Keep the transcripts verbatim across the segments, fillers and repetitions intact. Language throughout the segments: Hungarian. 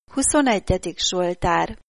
huszonegyedik Zsoltár.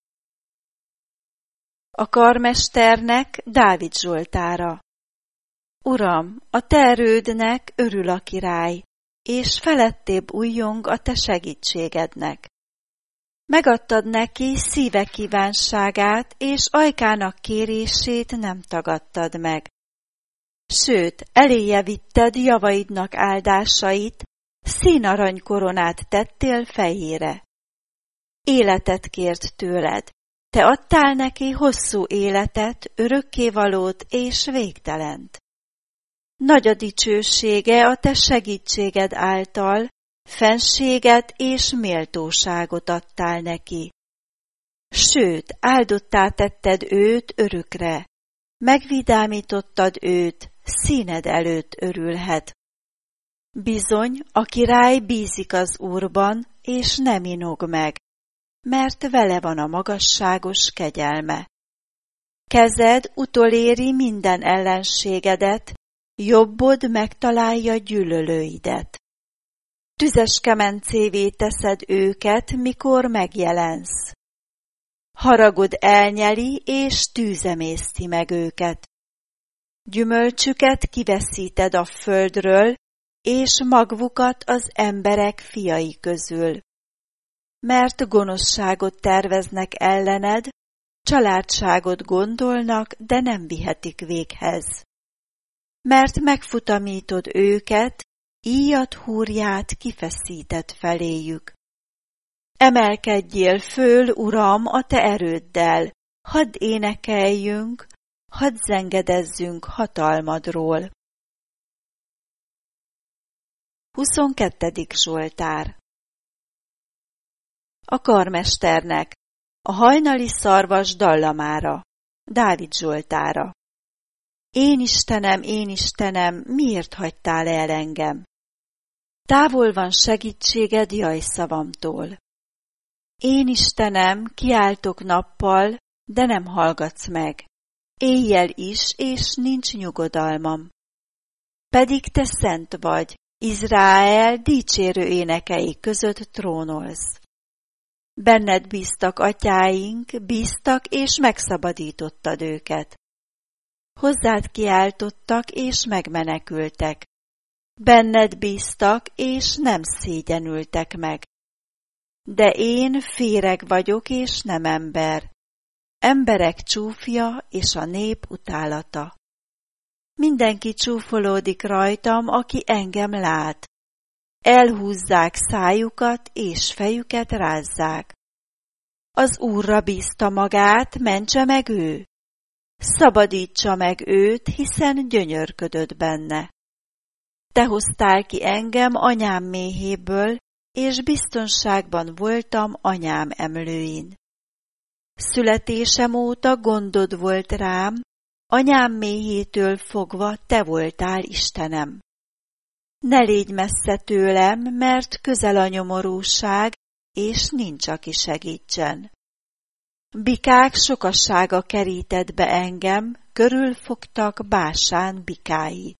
A karmesternek Dávid zsoltára. Uram, a te erődnek örül a király, és felettébb ujjong a te segítségednek. Megadtad neki szíve kívánságát, és ajkának kérését nem tagadtad meg. Sőt, eléje vitted javaidnak áldásait, színarany koronát tettél fejére. Életet kért tőled, te adtál neki hosszú életet, örökkévalót és végtelent. Nagy a dicsősége a te segítséged által, fenséget és méltóságot adtál neki. Sőt, áldottá tetted őt örökre, megvidámítottad őt, színed előtt örülhet. Bizony, a király bízik az Úrban, és nem inog meg, mert vele van a magasságos kegyelme. Kezed utoléri minden ellenségedet, jobbod megtalálja gyűlölőidet. Tüzes kemencévé teszed őket, mikor megjelensz. Haragod elnyeli, és tűzemészti meg őket. Gyümölcsüket kiveszíted a földről, és magvukat az emberek fiai közül. Mert gonoszságot terveznek ellened, családságot gondolnak, de nem vihetik véghez. Mert megfutamítod őket, íjat húrját kifeszített feléjük. Emelkedjél föl, Uram, a te erőddel, hadd énekeljünk, hadd zengedezzünk hatalmadról. huszonkettő Zsoltár. A karmesternek, a hajnali szarvas dallamára, Dávid zsoltára. Én Istenem, én Istenem, miért hagytál el engem? Távol van segítséged jajszavamtól. Én Istenem, kiáltok nappal, de nem hallgatsz meg. Éjjel is, és nincs nyugodalmam. Pedig te szent vagy, Izrael dicsérő énekei között trónolsz. Benned bíztak atyáink, bíztak, és megszabadítottad őket. Hozzád kiáltottak, és megmenekültek. Benned bíztak, és nem szégyenültek meg. De én féreg vagyok, és nem ember. Emberek csúfja, és a nép utálata. Mindenki csúfolódik rajtam, aki engem lát. Elhúzzák szájukat, és fejüket rázzák. Az Úrra bízta magát, mentse meg ő. Szabadítsa meg őt, hiszen gyönyörködött benne. Te hoztál ki engem anyám méhéből, és biztonságban voltam anyám emlőin. Születésem óta gondod volt rám, anyám méhétől fogva te voltál Istenem. Ne légy messze tőlem, mert közel a nyomorúság, és nincs, aki segítsen. Bikák sokassága kerített be engem, körülfogtak Básán bikái.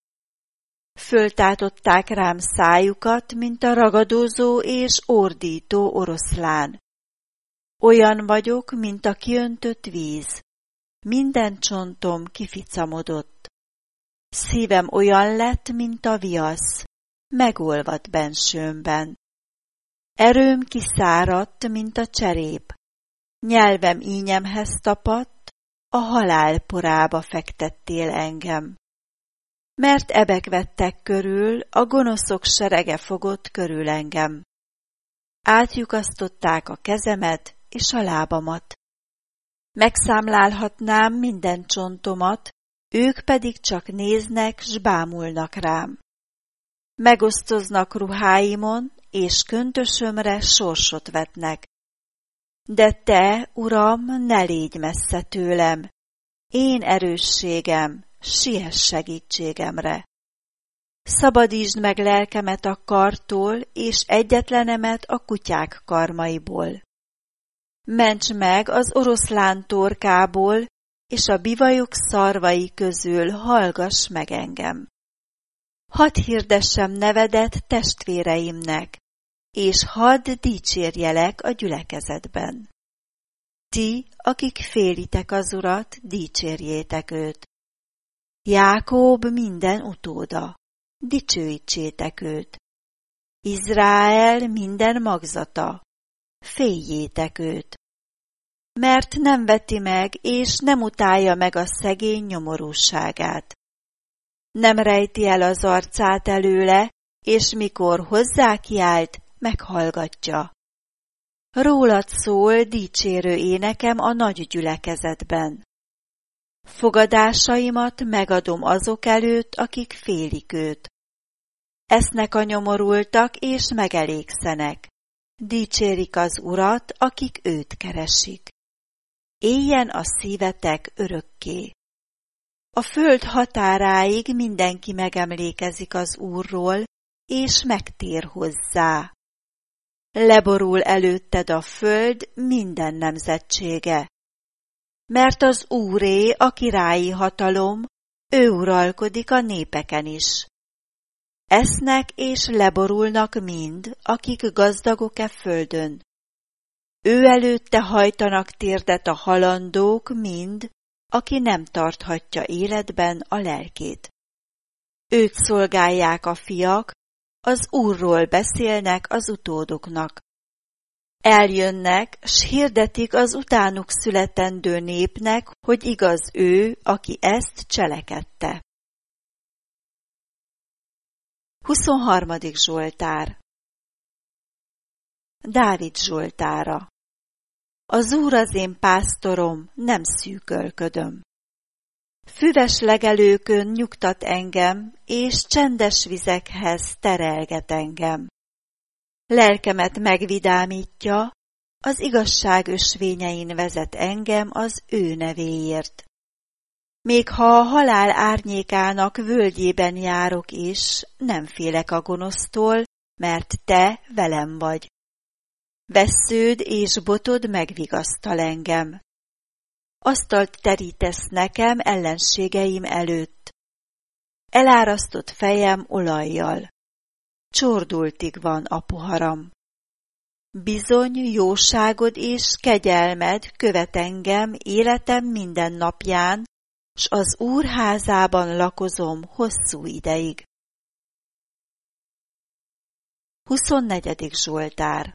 Föltátották rám szájukat, mint a ragadozó és ordító oroszlán. Olyan vagyok, mint a kiöntött víz. Minden csontom kificamodott. Szívem olyan lett, mint a viasz, megolvadt bensőmben. Erőm kiszáradt, mint a cserép. Nyelvem ínyemhez tapadt, a halál porába fektettél engem. Mert ebek vettek körül, a gonoszok serege fogott körül engem. Átlyukasztották a kezemet és a lábamat. Megszámlálhatnám minden csontomat, ők pedig csak néznek, s bámulnak rám. Megosztoznak ruháimon, és köntösömre sorsot vetnek. De te, Uram, ne légy messze tőlem, én erősségem, siess segítségemre. Szabadítsd meg lelkemet a kartól, és egyetlenemet a kutyák karmaiból. Ments meg az oroszlán torkából, és a bivajok szarvai közül hallgass meg engem. Hadd hirdessem nevedet testvéreimnek, és hadd dicsérjelek a gyülekezetben. Ti, akik félitek az Urat, dicsérjétek őt. Jákob minden utóda, dicsőítsétek őt. Izrael minden magzata, féljétek őt. Mert nem veti meg, és nem utálja meg a szegény nyomorúságát. Nem rejti el az arcát előle, és mikor hozzá kiált, meghallgatja. Rólad szól dicsérő énekem a nagy gyülekezetben. Fogadásaimat megadom azok előtt, akik félik őt. Esznek a nyomorultak, és megelégszenek. Dicsérik az Urat, akik őt keresik. Éljen a szívetek örökké. A föld határáig mindenki megemlékezik az Úrról, és megtér hozzá. Leborul előtted a föld minden nemzetsége. Mert az Úré a királyi hatalom, ő uralkodik a népeken is. Esznek és leborulnak mind, akik gazdagok e földön. Ő előtte hajtanak térdet a halandók mind, aki nem tarthatja életben a lelkét. Őt szolgálják a fiak, az Úrról beszélnek az utódoknak. Eljönnek, s hirdetik az utánuk születendő népnek, hogy igaz ő, aki ezt cselekedte. huszonharmadik Zsoltár. Dávid Zsoltára. Az Úr az én pásztorom, nem szűkölködöm. Füves legelőkön nyugtat engem, és csendes vizekhez terelget engem. Lelkemet megvidámítja, az igazság ösvényein vezet engem az ő nevéért. Még ha a halál árnyékának völgyében járok is, nem félek a gonosztól, mert te velem vagy. Vessződ és botod megvigasztal engem. Asztalt terítesz nekem ellenségeim előtt. Elárasztott fejem olajjal. Csordultig van a poharam. Bizony jóságod és kegyelmed követ engem életem minden napján, s az Úr házában lakozom hosszú ideig. huszonnegyedik Zsoltár.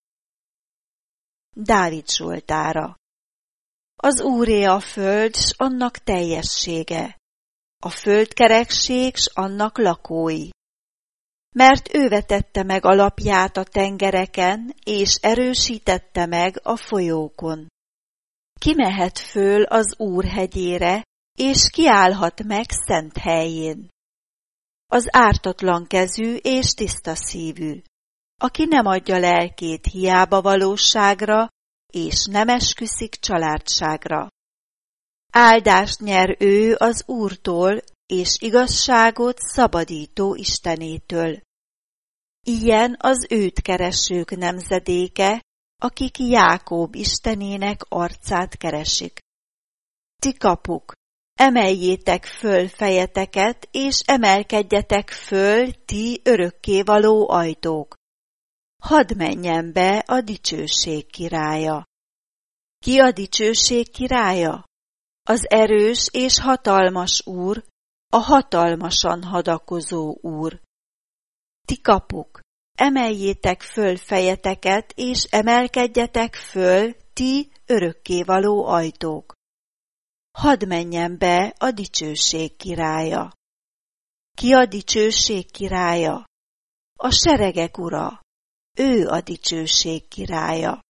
Dávid Zsoltára. Az Úré a föld, s annak teljessége, a földkerekség, s annak lakói. Mert ő vetette meg alapját a tengereken, és erősítette meg a folyókon. Ki mehet föl az Úr hegyére, és kiállhat meg szent helyén. Az ártatlan kezű és tiszta szívű, aki nem adja lelkét hiába valóságra, és nem esküszik családságra. Áldást nyer ő az Úrtól, és igazságot szabadító Istenétől. Ilyen az őt keresők nemzedéke, akik Jákob Istenének arcát keresik. Ti kapuk, emeljétek föl fejeteket, és emelkedjetek föl, ti örökkévaló ajtók. Hadd menjen be a dicsőség királya. Ki a dicsőség királya? Az erős és hatalmas Úr, a hatalmasan hadakozó Úr. Ti kapuk, emeljétek föl fejeteket, és emelkedjetek föl, ti örökkévaló ajtók. Hadd menjen be a dicsőség királya. Ki a dicsőség királya? A seregek ura, ő a dicsőség királya.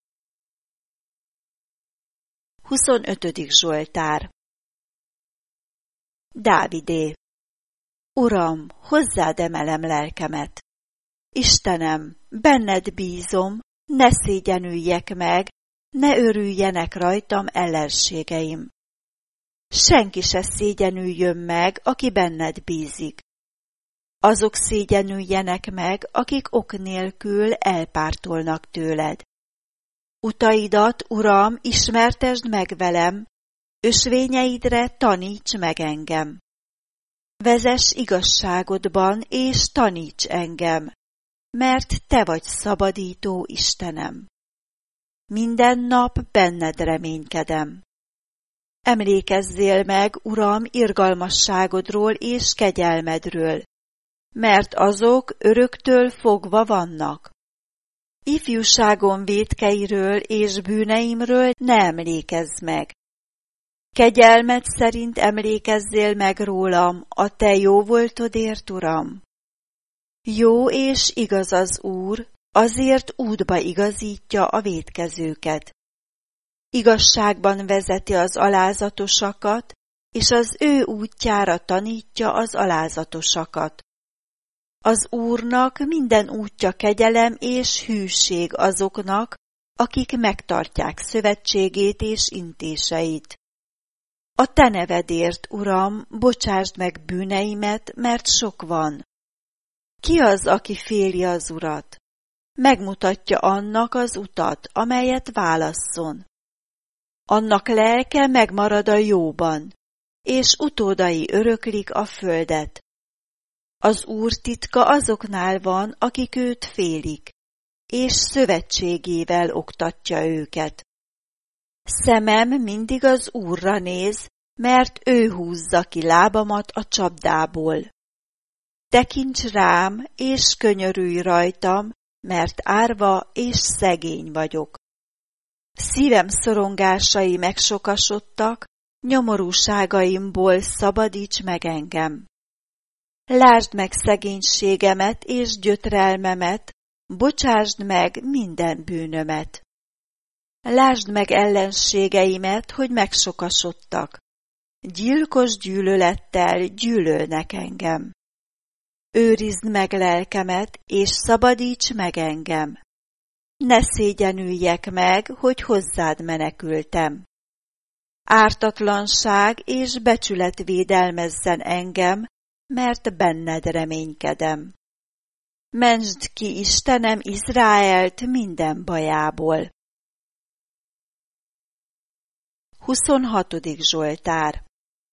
huszonötödik Zsoltár. Dávidé. Uram, hozzád emelem lelkemet. Istenem, benned bízom, ne szégyenüljek meg, ne örüljenek rajtam ellenségeim. Senki se szégyenüljön meg, aki benned bízik. Azok szégyenüljenek meg, akik ok nélkül elpártolnak tőled. Utaidat, Uram, ismertesd meg velem, ösvényeidre taníts meg engem. Vezess igazságodban, és taníts engem, mert te vagy szabadító Istenem. Minden nap benned reménykedem. Emlékezzél meg, Uram, irgalmasságodról és kegyelmedről, mert azok öröktől fogva vannak. Ifjúságom vétkeiről és bűneimről ne emlékezz meg. Kegyelmed szerint emlékezzél meg rólam, a te jó voltodért, Uram. Jó és igaz az Úr, azért útba igazítja a vétkezőket. Igazságban vezeti az alázatosakat, és az ő útjára tanítja az alázatosakat. Az Úrnak minden útja kegyelem és hűség azoknak, akik megtartják szövetségét és intéseit. A te nevedért, Uram, bocsásd meg bűneimet, mert sok van. Ki az, aki féli az Urat? Megmutatja annak az utat, amelyet válasszon. Annak lelke megmarad a jóban, és utódai öröklik a földet. Az Úr titka azoknál van, akik őt félik, és szövetségével oktatja őket. Szemem mindig az Úrra néz, mert ő húzza ki lábamat a csapdából. Tekints rám, és könyörülj rajtam, mert árva és szegény vagyok. Szívem szorongásai megsokasodtak, nyomorúságaimból szabadíts meg engem. Lásd meg szegénységemet és gyötrelmemet, bocsásd meg minden bűnömet. Lásd meg ellenségeimet, hogy megsokasodtak. Gyilkos gyűlölettel gyűlölnek engem. Őrizd meg lelkemet, és szabadíts meg engem. Ne szégyenüljek meg, hogy hozzád menekültem. Ártatlanság és becsület védelmezzen engem, mert benned reménykedem. Mentsd ki, Istenem, Izraelt minden bajából. huszonhatodik Zsoltár.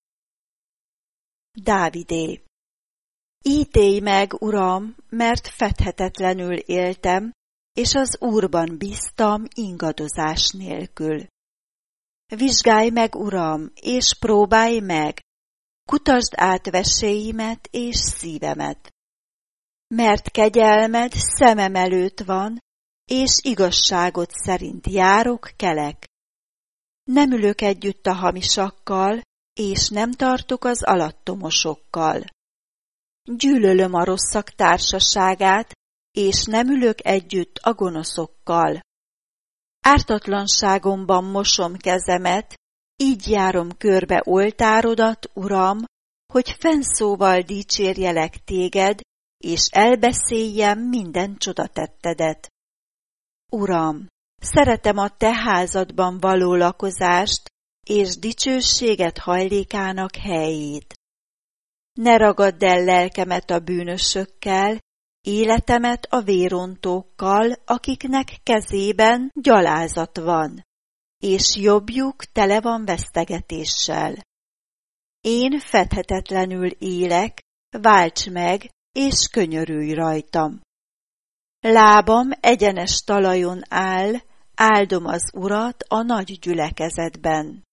Dávidé. Ítélj meg, Uram, mert fedhetetlenül éltem, és az Úrban bíztam ingadozás nélkül. Vizsgálj meg, Uram, és próbálj meg, kutasd át veséimet és szívemet. Mert kegyelmed szemem előtt van, és igazságot szerint járok, kelek. Nem ülök együtt a hamisakkal, és nem tartok az alattomosokkal. Gyűlölöm a rosszak társaságát, és nem ülök együtt a gonoszokkal. Ártatlanságomban mosom kezemet, így járom körbe oltárodat, Uram, hogy fennszóval dicsérjelek téged, és elbeszéljem minden csodatettedet. Uram, szeretem a te házadban való lakozást, és dicsőséget hajlékának helyét. Ne ragadd el lelkemet a bűnösökkel, életemet a vérontókkal, akiknek kezében gyalázat van, és jobbjuk tele van vesztegetéssel. Én fedhetetlenül élek, válts meg, és könyörülj rajtam. Lábam egyenes talajon áll, áldom az Urat a nagy gyülekezetben.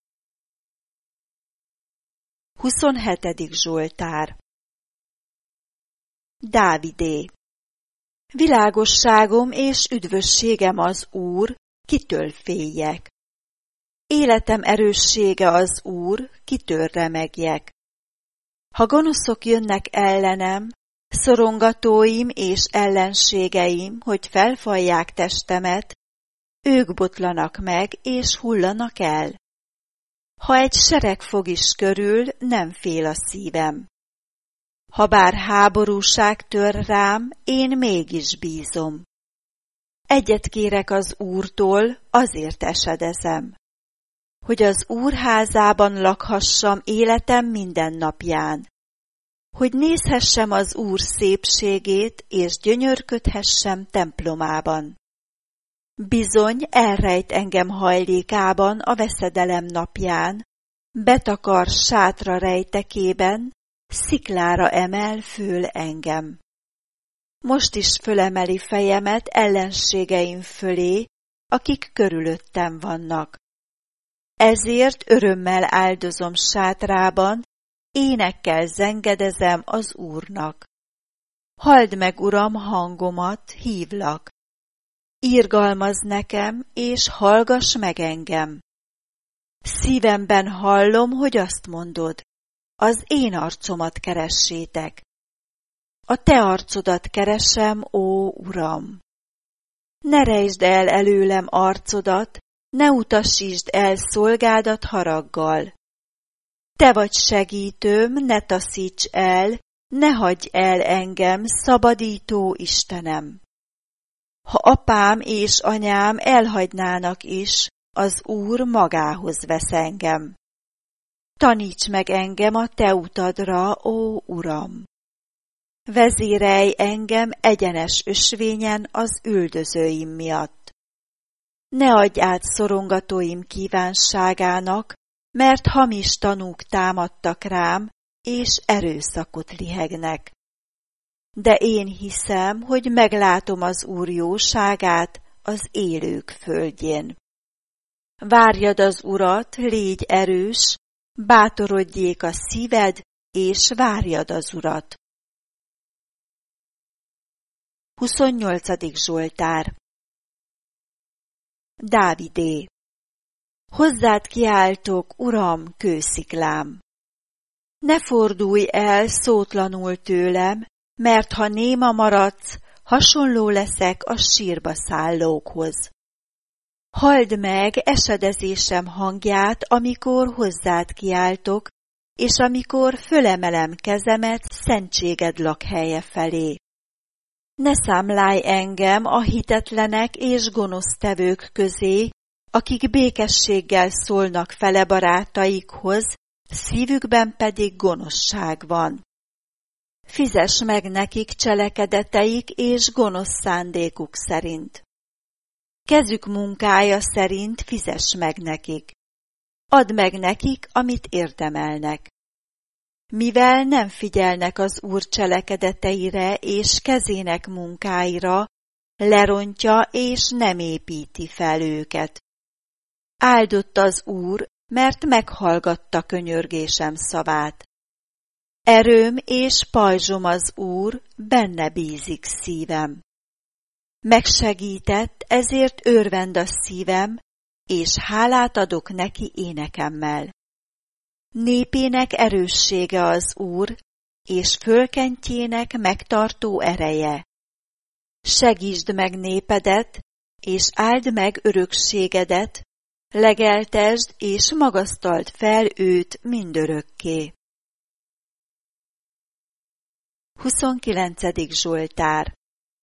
huszonhetedik Zsoltár. Dávidé. Világosságom és üdvösségem az Úr, kitől féljek. Életem erőssége az Úr, kitől remegjek. Ha gonoszok jönnek ellenem, szorongatóim és ellenségeim, hogy felfalják testemet, ők botlanak meg és hullanak el. Ha egy sereg fog is körül, nem fél a szívem. Habár háborúság tör rám, én mégis bízom. Egyet kérek az Úrtól, azért esedezem, hogy az Úr házában lakhassam életem minden napján, hogy nézhessem az Úr szépségét, és gyönyörködhessem templomában. Bizony elrejt engem hajlékában a veszedelem napján, betakar sátra rejtekében, sziklára emel föl engem. most is fölemeli fejemet ellenségeim fölé, akik körülöttem vannak. Ezért örömmel áldozom sátrában, énekkel zengedezem az Úrnak. Halld meg, Uram, hangomat, hívlak. Irgalmazz nekem, és hallgass meg engem. Szívemben hallom, hogy azt mondod, az én arcomat keressétek. A te arcodat keresem, ó Uram! Ne rejtsd el előlem arcodat, ne utasítsd el szolgádat haraggal. Te vagy segítőm, ne taszíts el, ne hagyj el engem, szabadító Istenem. Ha apám és anyám elhagynának is, az Úr magához vesz engem. Taníts meg engem a te utadra, ó Uram! Vezérelj engem egyenes ösvényen az üldözőim miatt. Ne adj át szorongatóim kívánságának, mert hamis tanúk támadtak rám, és erőszakot lihegnek. De én hiszem, hogy meglátom az Úr jóságát az élők földjén. Várjad az Urat, légy erős, bátorodjék a szíved, és várjad az Urat. huszonnyolcadik Zsoltár. Dávidé. Hozzád kiáltok, Uram, kősziklám. Ne fordulj el szótlanul tőlem, mert ha néma maradsz, hasonló leszek a sírba szállókhoz. Halld meg esedezésem hangját, amikor hozzád kiáltok, és amikor fölemelem kezemet szentséged lakhelye felé. Ne számlálj engem a hitetlenek és gonosztevők közé, akik békességgel szólnak fele barátaikhoz, szívükben pedig gonoszság van. Fizess meg nekik cselekedeteik és gonosz szándékuk szerint. Kezük munkája szerint fizess meg nekik. Add meg nekik, amit érdemelnek. Mivel nem figyelnek az Úr cselekedeteire és kezének munkáira, lerontja és nem építi fel őket. Áldott az Úr, mert meghallgatta könyörgésem szavát. Erőm és pajzsom az Úr, benne bízik szívem. Megsegített, ezért örvend a szívem, és hálát adok neki énekemmel. Népének erőssége az Úr, és fölkentjének megtartó ereje. Segítsd meg népedet, és áld meg örökségedet, legeltesd és magasztald fel őt mindörökké. huszonkilencedik Zsoltár.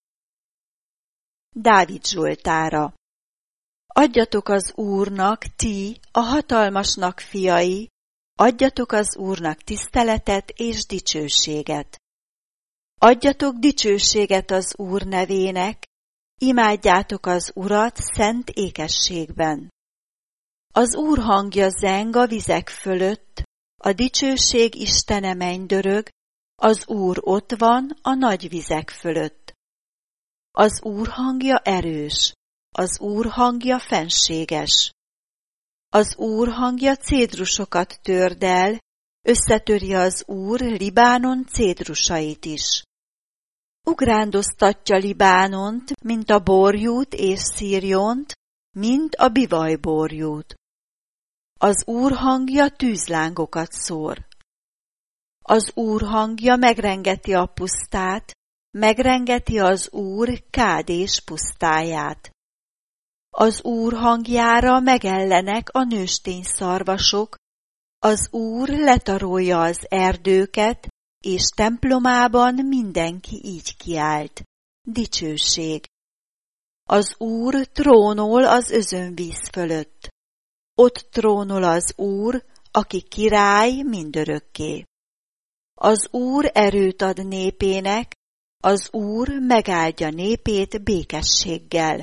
Dávid Zsoltára. Adjatok az Úrnak, ti, a hatalmasnak fiai, adjatok az Úrnak tiszteletet és dicsőséget. Adjatok dicsőséget az Úr nevének, imádjátok az Urat szent ékességben. Az Úr hangja zeng a vizek fölött, a dicsőség Istene mennydörög, az Úr ott van a nagy vizek fölött. Az Úr hangja erős, az Úr hangja fenséges. Az Úr hangja cédrusokat törd el, összetöri az Úr Libánon cédrusait is. Ugrándoztatja Libánont, mint a borjút és Szírjont, mint a bivajborjút. Az Úr hangja tűzlángokat szór. Az Úr hangja megrengeti a pusztát, megrengeti az Úr Kádés pusztáját. Az Úr hangjára megellenek a nőstény szarvasok, az Úr letarolja az erdőket, és templomában mindenki így kiált. Dicsőség! Az Úr trónol az özönvíz fölött. Ott trónol az Úr, aki király mindörökké. Az Úr erőt ad népének, az Úr megáldja népét békességgel.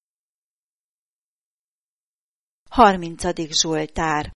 harmincadik Zsoltár.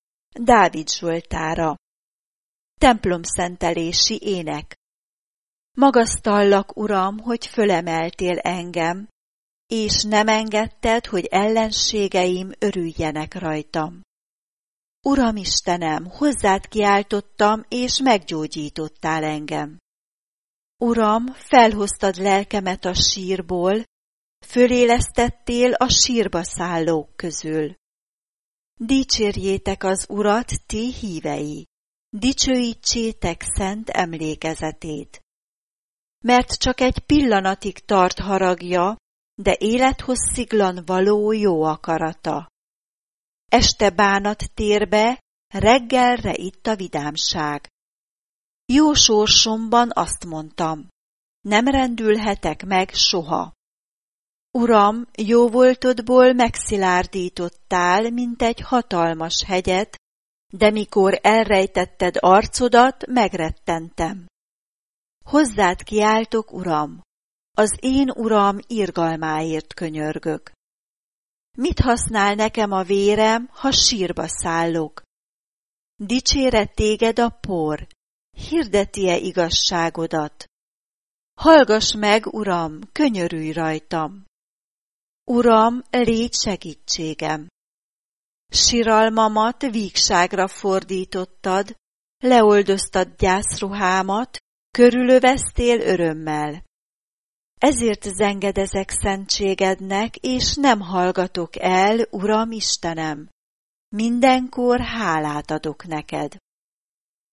Dávid Zsoltára. Templomszentelési ének. Magasztallak, Uram, hogy fölemeltél engem, és nem engedted, hogy ellenségeim örüljenek rajtam. Uram Istenem, hozzád kiáltottam, és meggyógyítottál engem. Uram, felhoztad lelkemet a sírból, fölélesztettél a sírba szállók közül. Dicsérjétek az Urat, ti hívei, dicsőítsétek szent emlékezetét. Mert csak egy pillanatig tart haragja, de élethossziglan való jó akarata. Este bánat tér be, reggelre itt a vidámság. Jó sorsomban azt mondtam, nem rendülhetek meg soha. Uram, jó voltodból megszilárdítottál, mint egy hatalmas hegyet, de mikor elrejtetted arcodat, megrettentem. Hozzád kiáltok, Uram, az én Uram irgalmáért könyörgök. Mit használ nekem a vérem, ha sírba szállok? Dicséret téged a por, hirdeti-e igazságodat? Hallgass meg, Uram, könyörülj rajtam. Uram, légy segítségem. Siralmamat vígságra fordítottad, leoldoztad gyászruhámat, körülöveztél örömmel. Ezért zengedezek szentségednek, és nem hallgatok el, Uram Istenem. Mindenkor hálát adok neked.